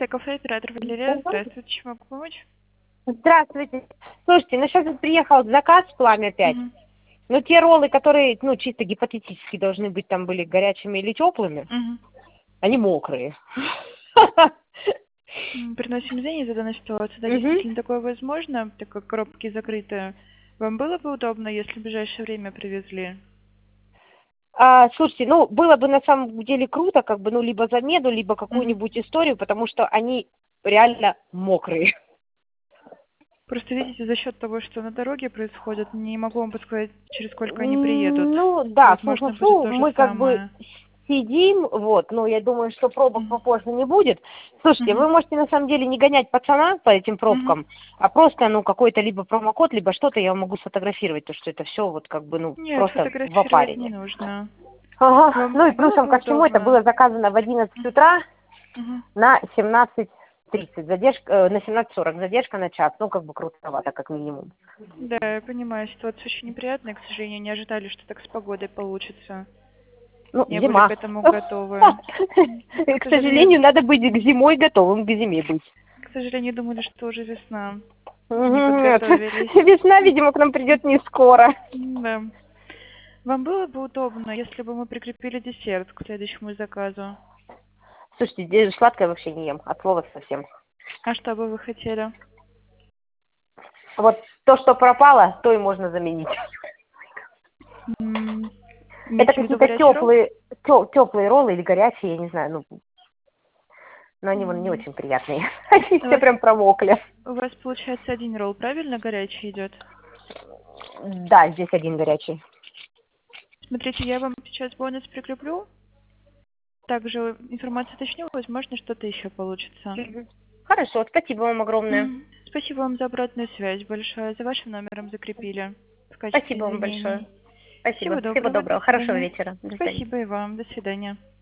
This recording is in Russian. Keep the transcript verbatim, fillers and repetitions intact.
Кафе, оператор Валерия. Здравствуйте, чем могу помочь? Здравствуйте. Слушайте, ну сейчас вот приехал заказ в Пламя пять. Мгм. Но те роллы, которые, ну, чисто гипотетически должны быть там были горячими или теплыми, Мгм. они мокрые. М, Приносим извинения за данную ситуацию. Да, Мгм. действительно такое возможно, так как коробки закрыты. Вам было бы удобно, если в ближайшее время привезли? А, слушайте, ну, было бы на самом деле круто, как бы, ну, либо замену, либо Мгм. какую-нибудь историю, потому что они реально мокрые. Просто видите, за счет того, что на дороге происходит, не могу вам подсказать, через сколько они приедут. М, Ну, да, Возможно, будет фу-фу-фу, то же мы как бы самое. сидим, вот, но я думаю, что пробок Мгм. попозже не будет. Слушайте, Мгм. вы можете на самом деле не гонять пацана по этим Мгм. пробкам, а просто, ну, какой-то либо промокод, либо что-то я вам могу сфотографировать, то, что это все вот как бы, ну, Нет, просто в фотографировать не опарине. нужно. Ага, Вам ну и было плюсом бы ко всему это было удобно? заказано в одиннадцать утра Мгм. на семнадцать тридцать, задержка, э, на семнадцать сорок, задержка на час, ну, как бы крутовато, как минимум. Да, я понимаю, ситуация очень неприятная, к сожалению, не ожидали, что так с погодой получится. Ну, Не были к зима. этому готовы. М, К К сожалению, сожалению, надо быть к зимой готовым, к зиме быть. к сожалению, думали, что уже весна. Не Нет, подготовились. весна, видимо, к нам придет не скоро. Да. Вам было бы удобно, если бы мы прикрепили десерт к следующему заказу? Слушайте, здесь сладкое вообще не ем, от слова совсем. А что бы вы хотели? Вот то, что пропало, то и можно заменить. М, Это Имеете в виду какие-то горячий ролл? теплые, теплые роллы или горячие, я не знаю, ну, но они вон не М, очень приятные. Они У все вас, прям промокли. у вас получается один ролл, правильно, горячий идет? Да, здесь один горячий. Смотрите, я вам сейчас бонус прикреплю. Также информацию уточню, возможно, что-то еще получится. Мгм. Хорошо, спасибо вам огромное. М, Спасибо вам за обратную связь большое. За вашим номером закрепили в качестве Спасибо вам большое. извинений. Спасибо. Всего Всего доброго, до доброго. Хорошего свидания. вечера. До свидания. Спасибо и вам, до свидания.